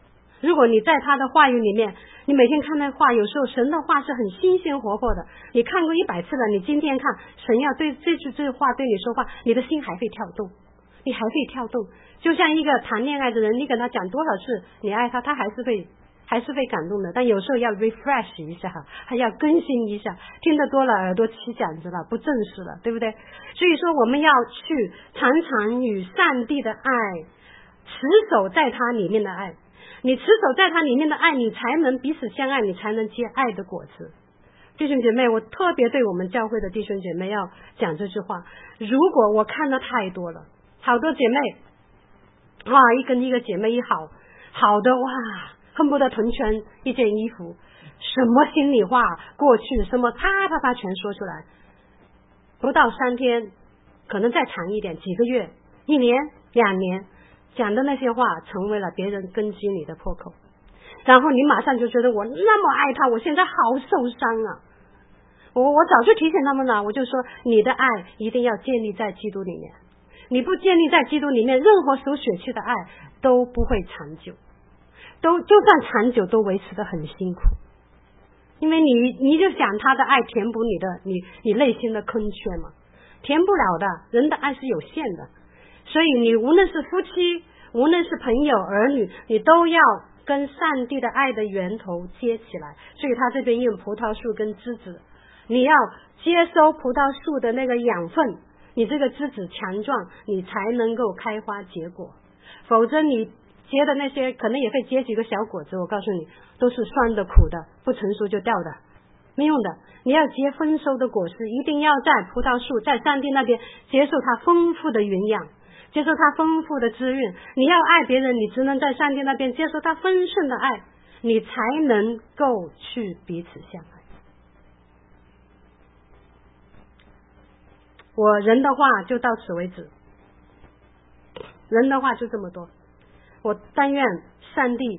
如果你在他的话语里面，你每天看那话，有时候神的话是很新鲜活泼的，你看过100次了，你今天看神要对这句话对你说话，你的心还会跳动，你还会跳动。就像一个谈恋爱的人，你跟他讲多少次你爱他，他还是会感动的，但有时候要 refresh 一下，还要更新一下，听得多了耳朵起茧子了，不正式了，对不对？所以说我们要去常常与上帝的爱持守在他里面的爱，你持守在他里面的爱，你才能彼此相爱，你才能结爱的果子。弟兄姐妹，我特别对我们教会的弟兄姐妹要讲这句话，如果我看的太多了，好多姐妹哇，一个姐妹一好的哇，恨不得囤全一件衣服，什么心里话过去什么啪全说出来，不到3天，可能再长一点，几个月、1年、2年，讲的那些话成为了别人根基里的破口，然后你马上就觉得我那么爱他，我现在好受伤啊。我早就提醒他们了，我就说你的爱一定要建立在基督里面，你不建立在基督里面，任何属血气的爱都不会长久，就算长久都维持得很辛苦，因为你就想他的爱填补你内心的坑缺嘛，填不了的，人的爱是有限的，所以你无论是夫妻，无论是朋友儿女，你都要跟上帝的爱的源头接起来。所以他这边用葡萄树跟枝子，你要接收葡萄树的那个养分，你这个枝子强壮，你才能够开花结果，否则你结的那些可能也会结几个小果子，我告诉你都是酸的苦的，不成熟就掉的，没用的。你要结丰收的果实，一定要在葡萄树在上帝那边接受它丰富的营养，接受它丰富的滋润。你要爱别人，你只能在上帝那边接受他丰盛的爱，你才能够去彼此相爱。我人的话就到此为止，人的话就这么多，我但愿上帝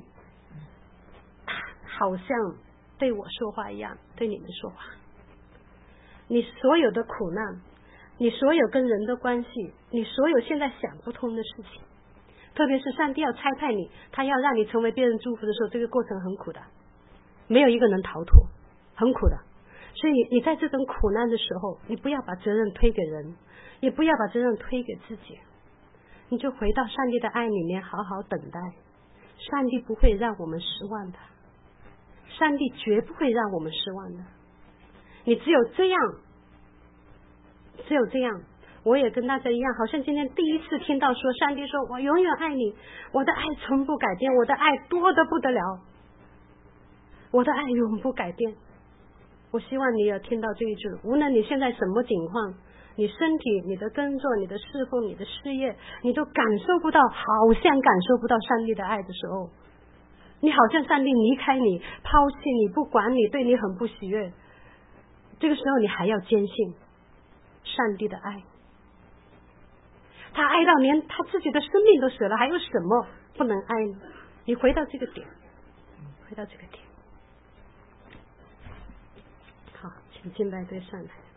好像对我说话一样对你们说话。你所有的苦难，你所有跟人的关系，你所有现在想不通的事情，特别是上帝要差派你，他要让你成为别人祝福的时候，这个过程很苦的，没有一个能逃脱，很苦的。所以你在这种苦难的时候，你不要把责任推给人，也不要把责任推给自己，你就回到上帝的爱里面好好等待，上帝不会让我们失望的，上帝绝不会让我们失望的。你只有这样，我也跟大家一样，好像今天第一次听到说上帝说我永远爱你，我的爱从不改变，我的爱多得不得了，我的爱永不改变。我希望你也听到这一句，无论你现在什么情况，你身体、你的工作、你的侍奉、你的事业，你都感受不到，好像感受不到上帝的爱的时候，你好像上帝离开你，抛弃你，不管你，对你很不喜悦，这个时候你还要坚信上帝的爱，他爱到连他自己的生命都舍了，还有什么不能爱呢？你回到这个点，好，请敬拜队上来。